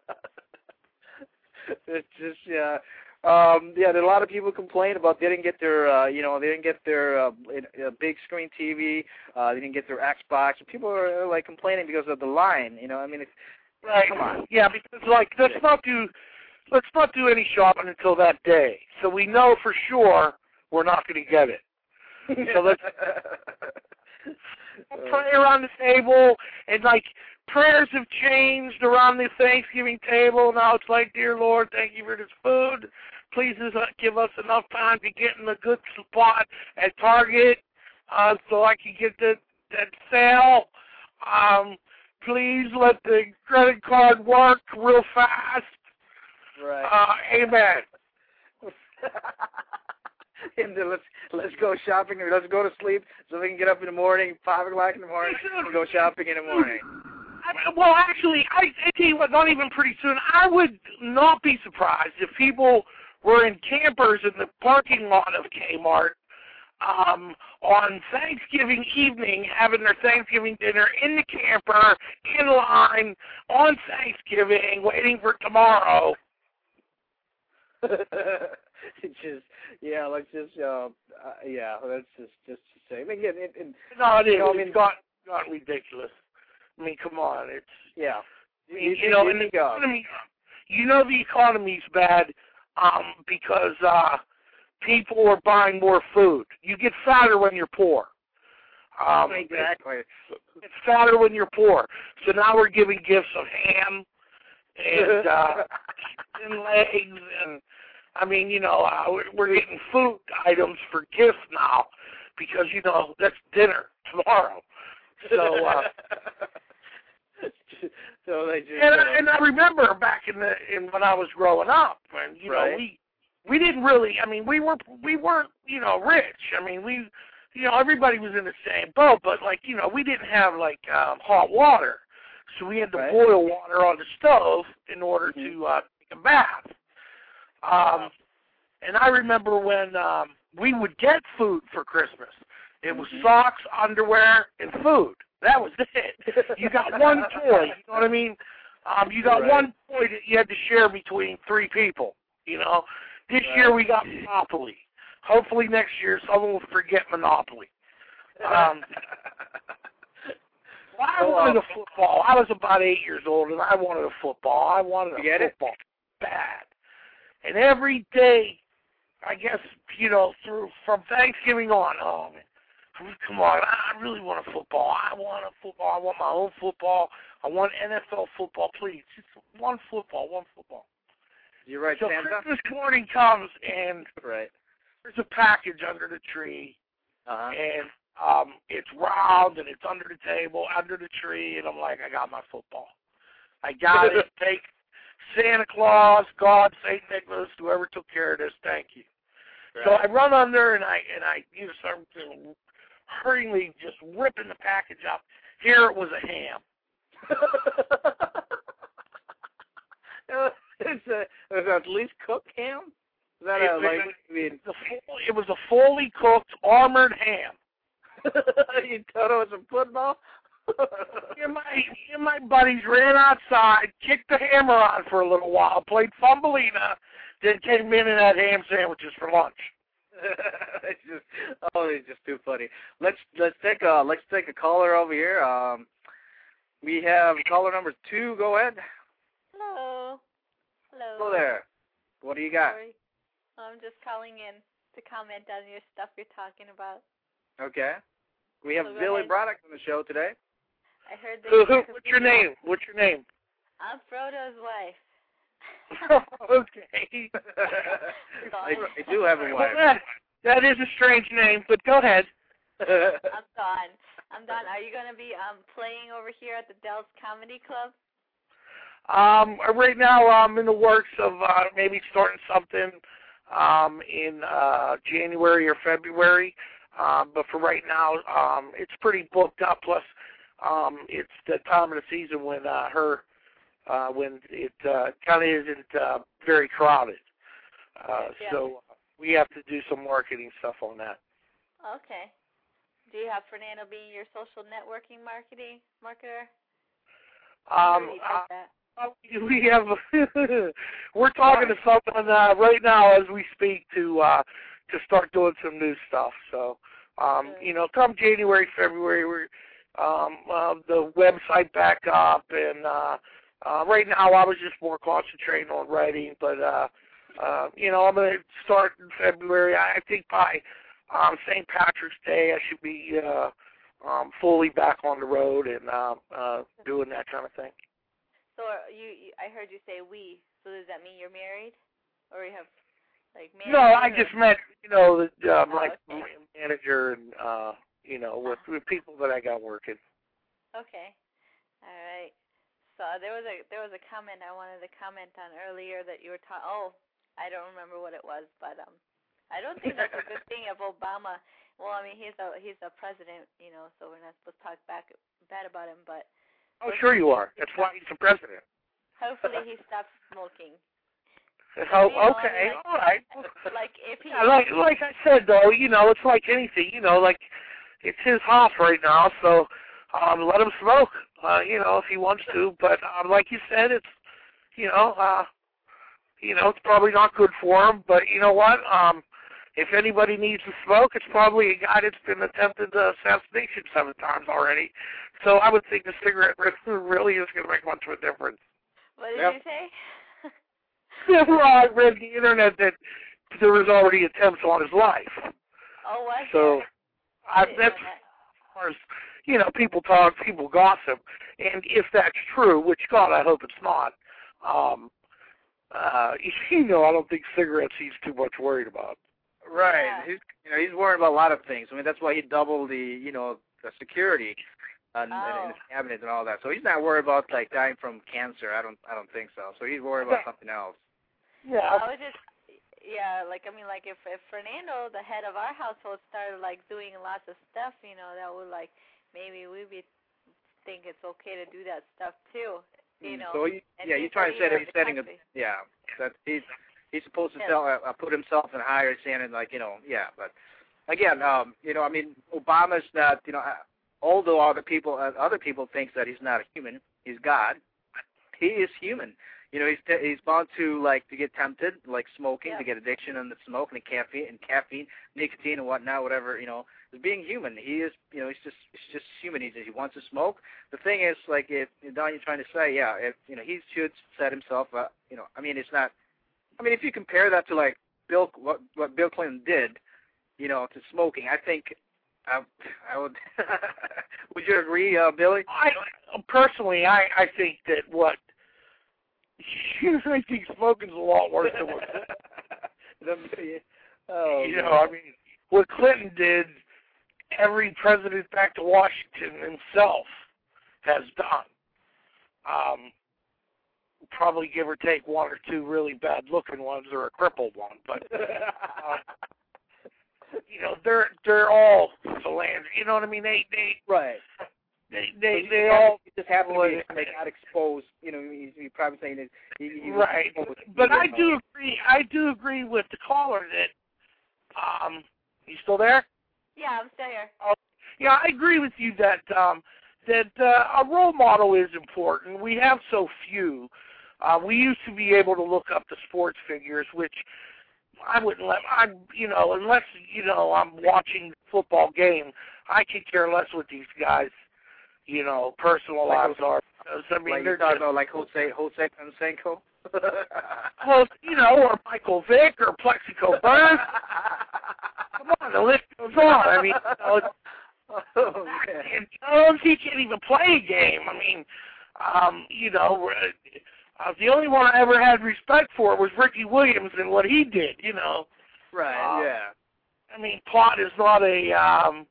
It's just yeah. Um, yeah, there are a lot of people complain about they didn't get their, uh, you know, they didn't get their uh, uh, big screen T V, uh, they didn't get their Xbox. People are like complaining because of the line, you know. I mean, it's, right? Come on, yeah, because like let's not do, let's not do any shopping until that day, so we know for sure we're not going to get it. So let's pray around the table, and like prayers have changed around the Thanksgiving table. Now it's like, dear Lord, thank you for this food. Please give us enough time to get in a good spot at Target uh, so I can get the, that sale. Um, please let the credit card work real fast. Right. Uh, amen. And then let's let's go shopping or let's go to sleep so we can get up in the morning, five o'clock in the morning, and go shopping in the morning. I mean, well, actually, I, I tell you what, not even pretty soon. I would not be surprised if people were in campers in the parking lot of Kmart um, on Thanksgiving evening, having their Thanksgiving dinner in the camper, in line, on Thanksgiving, waiting for tomorrow. It's just, yeah, let's just, uh, uh, yeah, that's just, just to say. I mean, again, it, it, no, it is. You know, I mean, it's got, got ridiculous. I mean, come on, it's, yeah. I mean, you, you know, in the economy, you know the economy's bad um, because uh, people are buying more food. You get fatter when you're poor. Um, exactly. It's, it's fatter when you're poor. So now we're giving gifts of ham and, uh, and legs and, I mean, you know, uh, we're, we're getting food items for gifts now because, you know, that's dinner tomorrow. So, uh, so they just, and, uh, I, and I remember back in the in when I was growing up, and you right. know, we we didn't really. I mean, we were we weren't you know rich. I mean, we you know everybody was in the same boat, but like you know, we didn't have like um, hot water, so we had to right. boil water on the stove in order mm-hmm. to uh, take a bath. Um, and I remember when um, we would get food for Christmas. It was mm-hmm. socks, underwear, and food. That was it. You got one toy, you know what I mean? Um, you got right. one toy that you had to share between three people, you know? This right. year we got Monopoly. Hopefully next year someone will forget Monopoly. Um, well, I wanted a football. I was about eight years old, and I wanted a football. I wanted a Get football it? bad. And every day, I guess, you know, through from Thanksgiving on, oh, man, come on, I really want a football. I want a football. I want my own football. I want N F L football, please. Just one football, one football. You're right, so Santa. Christmas morning comes, and right. there's a package under the tree, uh-huh. and um, it's round, and it's under the table, under the tree, and I'm like, I got my football. I got it. Thank Santa Claus, God, Saint Nicholas, whoever took care of this, thank you. Right. So I run under, and I and I you know, start hurriedly just ripping the package up. Here it was a ham. It's a, it's at least cooked ham? Is that it, a, like, it, I mean, it was a fully cooked, armored ham. You thought it was a football? me, and my, me and my buddies ran outside, kicked the hammer on for a little while, played Thumbelina, then came in and had ham sandwiches for lunch. It's just, oh, it's just too funny. Let's let's take a let's take a caller over here. Um, we have caller number two. Go ahead. Hello. Hello. Hello there. What do you got? Sorry. I'm just calling in to comment on your stuff you're talking about. Okay. We have So Billy ahead. Braddock on the show today. I heard that. Who, who, what's your name? What's your name? I'm Frodo's wife. Okay. I, I do have a wife. Well, that, that is a strange name, but go ahead. I'm done. I'm done. Are you going to be um playing over here at the Dells Comedy Club? Um, right now, I'm in the works of uh, maybe starting something um, in uh, January or February. Um, but for right now, um, it's pretty booked up. Plus, um, it's the time of the season when uh, her uh, when it uh, kind of isn't uh, very crowded. Uh, yeah. So we have to do some marketing stuff on that. Okay. Do you have Fernando being your social networking marketing marketer? Um, Or he does uh, that? we have we're talking to someone uh, right now as we speak to uh, to start doing some new stuff. So um, Good. you know, come January, February, we're um, uh, the website back up, and uh, uh, right now I was just more concentrating on writing. But uh, uh, you know, I'm going to start in February. I think by um, Saint Patrick's Day I should be uh, um, fully back on the road and uh, uh, doing that kind of thing. So you, you, I heard you say we. So does that mean you're married, or you have like married? No, I just meant you know the, um, oh, like okay. manager and uh, you know with, with people that I got working. Okay, all right. So there was a there was a comment I wanted to comment on earlier that you were talking. Oh, I don't remember what it was, but um, I don't think that's a good thing of Obama. Well, I mean he's a he's a president, you know, so we're not supposed to talk back bad about him, but. Oh, sure you are. That's why he's the president. Hopefully he stops smoking. Oh, you know, okay, like, all right. Like if he. Yeah, like like I said though, you know, it's like anything. You know, like it's his house right now, so um, let him smoke. Uh, you know, if he wants to. But um, like you said, it's you know, uh, you know, it's probably not good for him. But you know what? Um, if anybody needs to smoke, it's probably a guy that's been attempted uh, assassination seven times already. So I would think the cigarette really is going to make much of a difference. What did Yep. you say? Well, I read the internet that there was already attempts on his life. Oh, was So there? I, I didn't that's know that. as far as, you know, people talk, people gossip. And if that's true, which, God, I hope it's not, um, uh, you know, I don't think cigarettes he's too much worried about. Right. Yeah. He's, you know, he's worried about a lot of things. I mean, that's why he doubled the, you know, the security and, Oh. and in his cabinet and all that. So he's not worried about like dying from cancer. I don't, I don't think so. So he's worried about something else. Yeah. I was just, yeah, like I mean, like if if Fernando, the head of our household, started like doing lots of stuff, you know, that would like maybe we would think it's okay to do that stuff too, you know. So he, and yeah, he's you're trying the to say leader that of he's the setting a, country. yeah, that he's he's supposed to Yeah. tell, uh, put himself in higher standard, like you know, yeah. But again, um, you know, I mean, Obama's not, you know, although other people, uh, other people think that he's not a human, he's God. He is human. You know, he's t- he's bound to like to get tempted, like smoking, Yeah. to get addiction on the smoke and the caffeine and caffeine, nicotine and whatnot, whatever. You know, is being human. He is, you know, he's just he's just human. He's, he wants to smoke. The thing is, like, if Don, you're trying to say, yeah, if you know, he should set himself up. You know, I mean, it's not. I mean, if you compare that to like Bill, what what Bill Clinton did, you know, to smoking, I think. I, I would. Would you agree, uh, Billy? I personally, I I think that what I think smoking's a lot worse than what oh, you man. know. I mean, what Clinton did, every president back to Washington himself has done. Um, probably give or take one or two really bad-looking ones or a crippled one, but uh, you know, they're they're all philanthropy. You know what I mean? They they right. they they, So they you all just, just happen to be like, not exposed. You know, you, you're probably saying that he, he was right. exposed, But you I know. do agree. I do agree with the caller that um, you still there? Yeah, I'm still here. Oh, yeah, I agree with you that um, that uh, a role model is important. We have so few. Uh, we used to be able to look up the sports figures, which I wouldn't let. I, you know, unless you know I'm watching football game, I could care less what these guys, you know, personal Like lives Jose- are. I mean, like they're you're talking just, about like Jose Jose Canseco. well, you know, or Michael Vick or Plexico Burns. Come on, the list goes on. I mean, you know, it's, oh, man. and Jones, he can't even play a game. I mean, um, you know, uh, the only one I ever had respect for was Ricky Williams and what he did, you know. Right, Um, yeah. I mean, pot is not a um,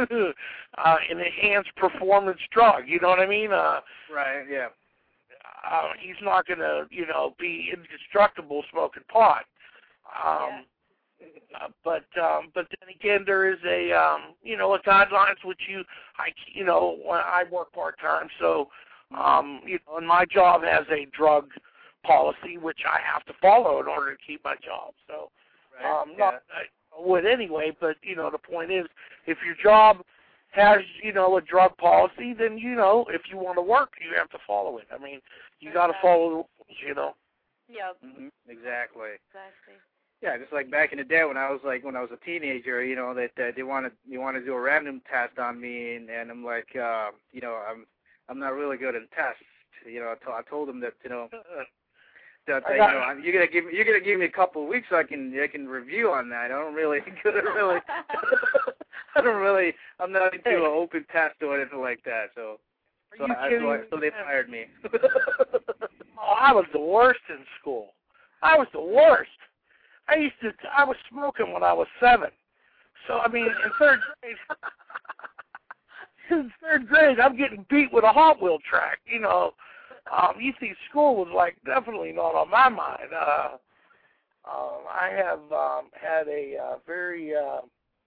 uh, an enhanced performance drug. You know what I mean? Uh, Right, yeah. uh, he's not going to, you know, be indestructible smoking pot. Um, uh, but um, but then again, there is a um, you know a guidelines which you I you know when I work part time, so um, you know, and my job has a drug policy which I have to follow in order to keep my job. So Right, um, yeah. not I would anyway, but you know the point is, if your job has you know a drug policy, then you know if you want to work, you have to follow it. I mean, you got to follow the rules, you know. Yep. Mm-hmm. Exactly. Exactly. Yeah, just like back in the day when I was like when I was a teenager, you know, that uh, they wanted you want to do a random test on me, and, and I'm like, uh, you know, I'm I'm not really good in tests. You know, I, to, I told them that you know that uh, you know I'm, you're gonna give me you're gonna give me a couple of weeks so I can I can review on that. I don't really good really. I don't really. I'm not into an open test or anything like that. So, so, I, so, I, so they fired me. Oh, I was the worst in school. I was the worst. I used to. I was smoking when I was seven. So I mean, in third grade, in third grade, I'm getting beat with a Hot Wheel track. You know, um, you see, school was like definitely not on my mind. Uh, um, I have um, had a uh, very, uh,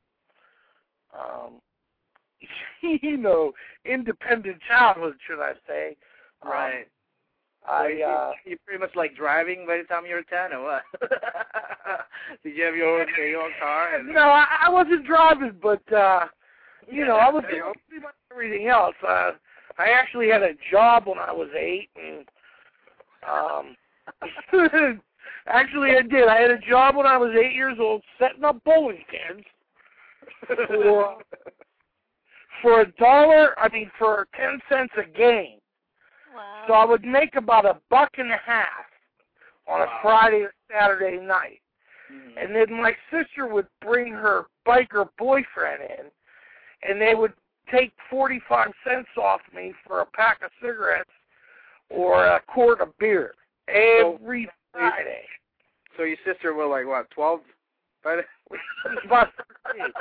um, you know, independent childhood, should I say? Right. Um, I uh, you pretty much like driving by the time you were ten, or what? Did you have your own, your own car? And... No, I, I wasn't driving, but uh, you know, I was doing pretty much everything else. Uh, I actually had a job when I was eight, and um, actually I did. I had a job when I was eight years old, setting up bowling pins for for a dollar. I mean, for ten cents a game. Wow. So I would make about a buck and a half on a Wow. Friday or Saturday night. Mm-hmm. And then my sister would bring her biker boyfriend in, and they would take forty-five cents off me for a pack of cigarettes or a quart of beer every so, Friday. So your sister was like, what, twelve? By the... About thirteen.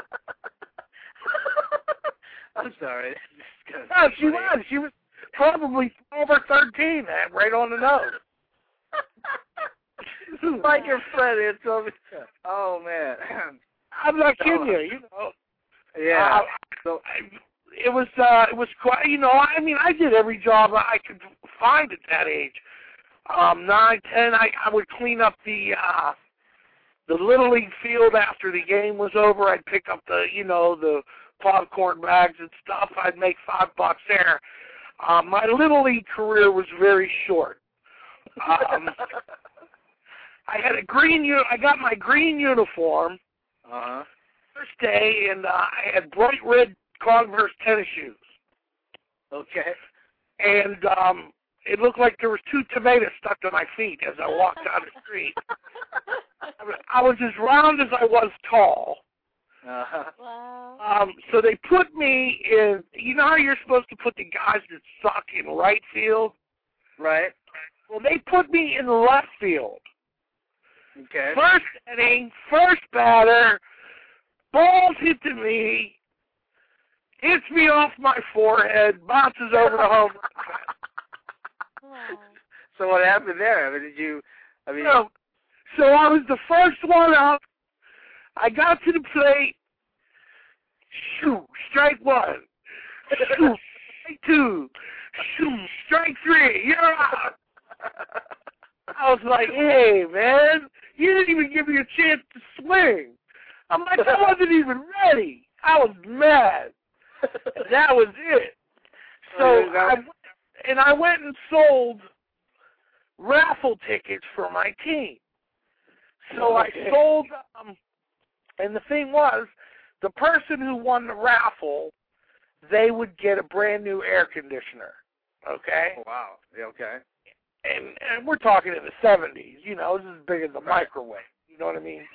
I'm sorry. No, she was. She was probably twelve or thirteen, man, right on the nose. Like your friend, it's over. Oh man, I'm not kidding you. You know. Yeah. Uh, so it was. Uh, it was quite. You know. I mean, I did every job I could find at that age. Um, nine, ten. I I would clean up the uh, the little league field after the game was over. I'd pick up the you know the popcorn bags and stuff. I'd make five bucks there. Um, my little league career was very short. Um, I had a green. U- I got my green uniform uh-huh. first day, and uh, I had bright red Converse tennis shoes. Okay. And um, it looked like there was two tomatoes stuck to my feet as I walked down the street. I was, I was as round as I was tall. Uh-huh. Wow. Um, so they put me in, you know how you're supposed to put the guys that suck in right field? Right. Well, they put me in left field. Okay. First inning, first batter, ball's hit to me, hits me off my forehead, bounces over the home run. Wow. So what happened there? I mean, did you? I mean. So, so I was the first one up. I got to the plate. Shoot, strike one. Shoot, strike two. Shoot, strike three. You're out. I was like, hey, man, you didn't even give me a chance to swing. I'm like, I wasn't even ready. I was mad. And that was it. So I went, and I went and sold raffle tickets for my team. So I sold um, and the thing was, the person who won the raffle, they would get a brand new air conditioner. Okay? Oh, wow. Yeah, okay. And and we're talking in the seventies, you know, this is as big as a right. microwave. You know what I mean?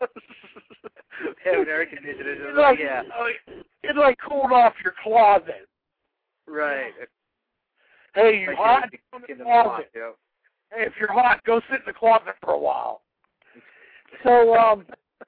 Have an air conditioner. It like, yeah. It like cooled off your closet. Right. Hey, you're like hot? In in the the closet. closet, yep. Hey, if you're hot, go sit in the closet for a while. So, um...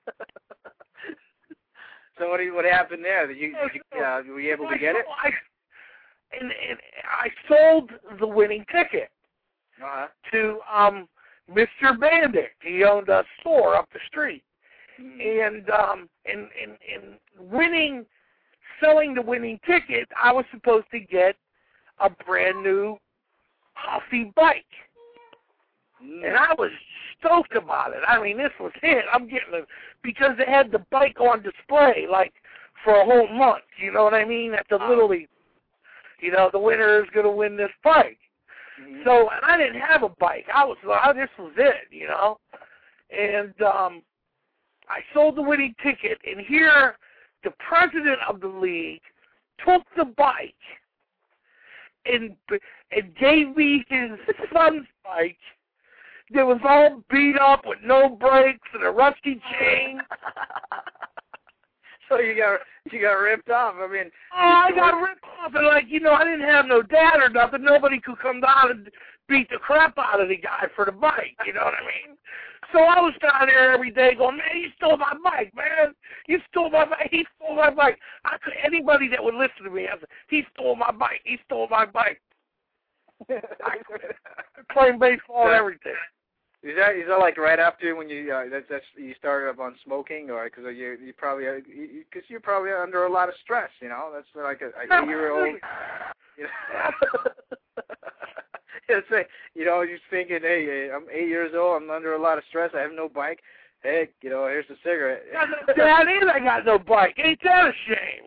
So what, what happened there? Did you, did you uh, were you able to get it? I, and, and I sold the winning ticket uh-huh. to um, Mister Bandick. He owned a store up the street. Mm-hmm. And um, in, in, in winning, selling the winning ticket, I was supposed to get a brand new Huffy bike. Mm. And I was stoked about it. I mean, this was it. I'm getting it because they had the bike on display, like, for a whole month. You know what I mean? At the wow. Little League. You know, the winner is going to win this bike. Mm-hmm. So, and I didn't have a bike. I was like, oh, this was it, you know? And um, I sold the winning ticket, and here the president of the league took the bike and, and gave me his son's bike. It was all beat up with no brakes and a rusty chain. So you got you got ripped off. I mean, oh, I got ripped off, and like you know, I didn't have no dad or nothing. Nobody could come down and beat the crap out of the guy for the bike. You know what I mean? So I was down there every day going, man, you stole my bike, man. You stole my bike. He stole my bike. I could, anybody that would listen to me, I said, he stole my bike. He stole my bike. I playing baseball and everything. Is that is that like right after when you uh, that's, that's you started up on smoking, or because you you probably because you, you're probably under a lot of stress, you know? That's like a, a year old. You know? It's like, you know, you're thinking, hey, I'm eight years old, I'm under a lot of stress, I have no bike. Hey, you know, here's a cigarette. Dad, and I got no bike. Ain't that a shame?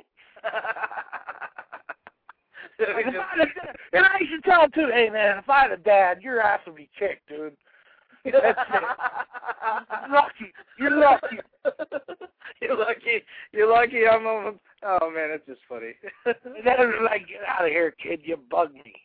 And I used to tell him too, hey man, if I had a dad, your ass would be kicked, dude. That's it. You're lucky. You're lucky. You're lucky. You're lucky. I'm. I'm oh man, it's just funny. And then was like, get out of here, kid. You bug me.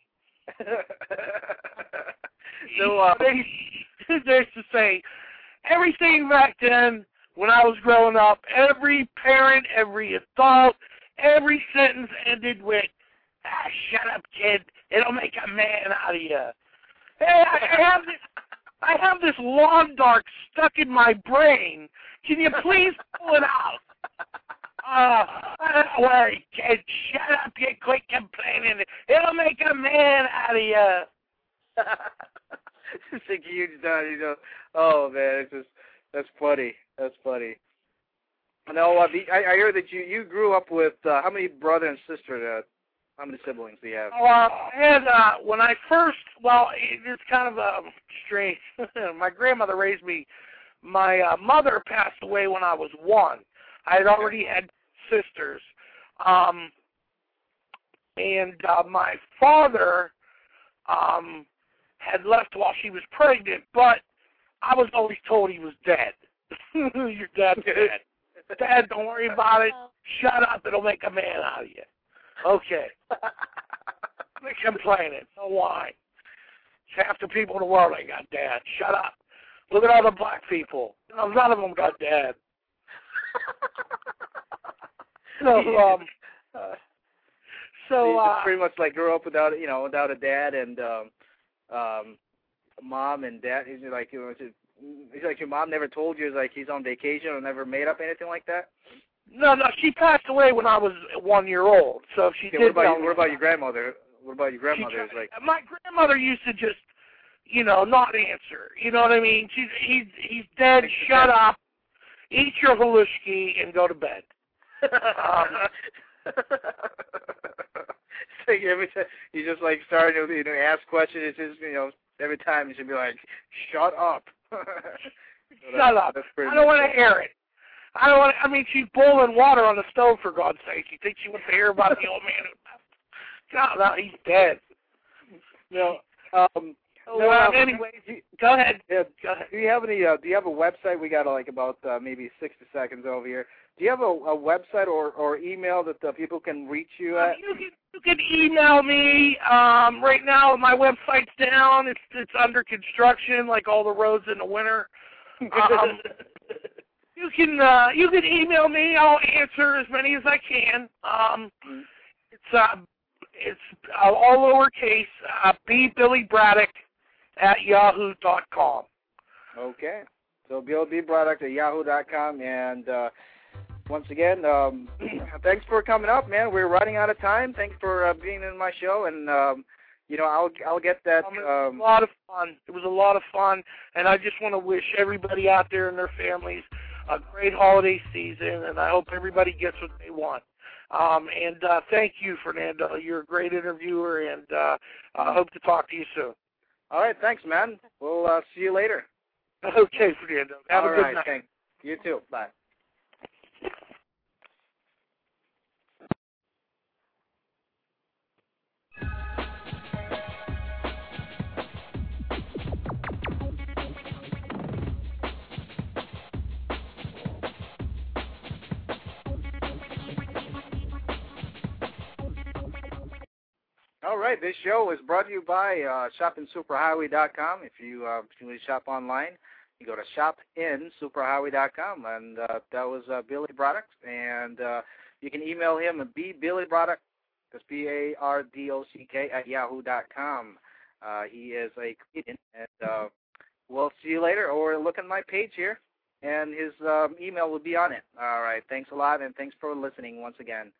So uh, they, they used to say everything back then when I was growing up. Every parent, every adult, every sentence ended with, "Ah, shut up, kid. It'll make a man out of you." Hey, I, I have this. I have this lawn dart stuck in my brain. Can you please pull it out? Uh, don't worry, kid. Shut up, you quit complaining. It'll make a man out of you. It's a huge done, you know. Oh man, it's just that's funny. That's funny. No, uh, the, I, I heard that you you grew up with uh, how many brother and sister? Uh, how many siblings do you have? Oh, uh, and uh, when I first, well, it's kind of um, strange. My grandmother raised me. My uh, mother passed away when I was one. I had already had sisters, um, and uh, my father um, had left while she was pregnant, but I was always told he was dead. Your dad's dead. Dad, don't worry about it. Shut up. It'll make a man out of you. Okay. Quit complaining. No why. Half the people in the world ain't got dad. Shut up. Look at all the black people. None of them got dad. So, um, uh, so you uh, pretty much like grew up without, you know, without a dad and um, um, mom and dad. He's like, you know, he's like your mom never told you, like he's on vacation or never made up anything like that. No, no, she passed away when I was one year old. So if she okay, did. What about, tell you, what about your grandmother? What about your grandmother? She, like my grandmother used to just, you know, not answer. You know what I mean? She's he's he's dead. Shut up. Eat your halushki and go to bed. um, so every time you just like start to you know ask questions, it's just you know every time you should be like, shut up. So shut up. I don't want to hear it. I don't want. I mean, she's boiling water on the stove for God's sake. You think she wants to hear about the old man who left? No, no, he's dead. No. Um, so, no. uh, Um, anyways, go ahead. Yeah, go ahead. Do you have any? Uh, do you have a website? We got uh, like about uh, maybe sixty seconds over here. Do you have a, a website or, or email that uh, people can reach you at? You can, you can email me. Um, right now, my website's down. It's it's under construction, like all the roads in the winter. Um, you can uh, you can email me. I'll answer as many as I can. Um, it's uh, it's uh, all lowercase. Uh, B Billy Braddock at yahoo dot com. Okay. So Bill B Braddock at yahoo dot com, and uh, once again, um, thanks for coming up, man. We're running out of time. Thanks for uh, being in my show, and um, you know, I'll I'll get that. Um, it was um, a lot of fun. It was a lot of fun, and I just want to wish everybody out there and their families a great holiday season, and I hope everybody gets what they want. Um, and uh, thank you, Fernando. You're a great interviewer, and uh, I hope to talk to you soon. All right, thanks, man. We'll uh, see you later. Okay, Fernando. Have All a good right, night. Thanks. You too. Bye. All right, this show is brought to you by uh, shopping super highway dot com. If you uh, if you want to shop online, you go to shop in superhighway dot com, and uh, that was uh, Billy Braddock, and uh, you can email him at b billy braddock, that's B A R D O C K, at yahoo dot com. Uh, he is a comedian, and uh, we'll see you later, or look at my page here, and his um, email will be on it. All right, thanks a lot, and thanks for listening once again.